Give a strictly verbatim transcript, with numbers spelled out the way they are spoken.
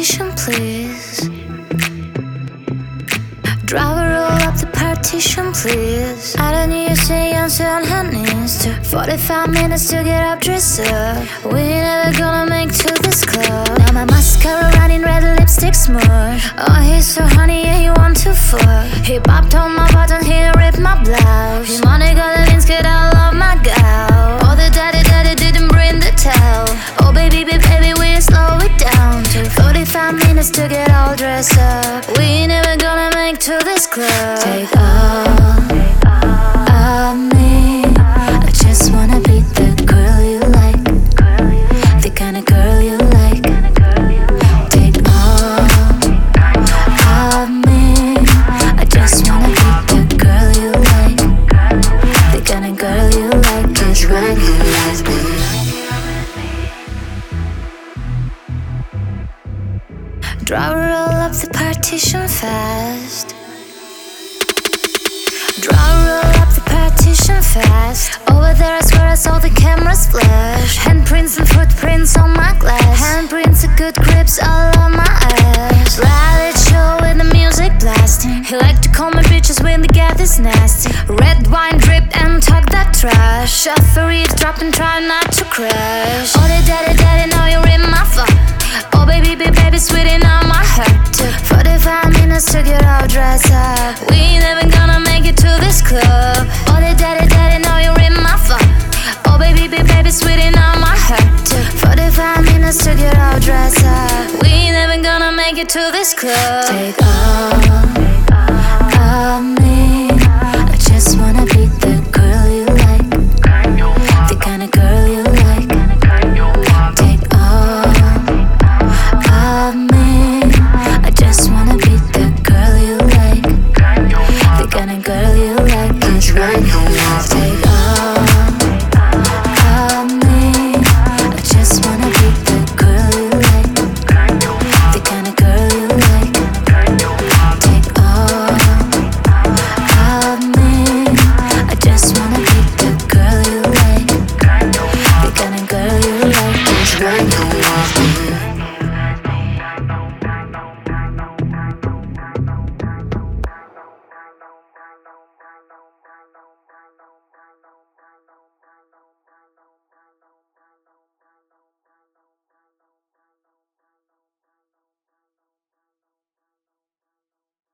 attention, please. Driver, roll up the partition, please. I don't need you say answer on her knees. To forty-five minutes to get up, dress up. We ain't never gonna make to this club. Now my mascara running, red lipstick smudge. Oh, he's so honey, yeah, he want to fuck. He popped on my button, he ripped my blouse. He money got a scared, I love my gal. Oh, the daddy, daddy didn't bring the towel. Oh, baby, baby, baby, we slow it down to forty-five minutes to get all dressed up. We ain't never gonna make to this club. Take all of me. I just wanna be the girl you like, the kind of girl you like. Take all of me. I just wanna be the girl you like, the kind of girl you like. Just right here with me. Drive, roll up the partition fast. Drive, roll up the partition fast. Over there I swear I saw the cameras flash. Handprints and footprints on my glass. Handprints of good grips all on my ass. Ride it show with the music blasting. He like to call me bitches when the gas is nasty. Red wine drip and talk that trash. Shuffle it, drop and try not to crash. Oh, the daddy, daddy, now you're in my phone. Oh, baby, baby, baby, sweetie, now my heart. Took forty-five minutes to get all dressed up. We ain't never gonna make it to this club. Oh, the daddy, daddy, now you're in my phone. Oh, baby, baby, baby, sweetie, now my heart. Took forty-five minutes to get all dressed up. We ain't never gonna make it to this club. Take all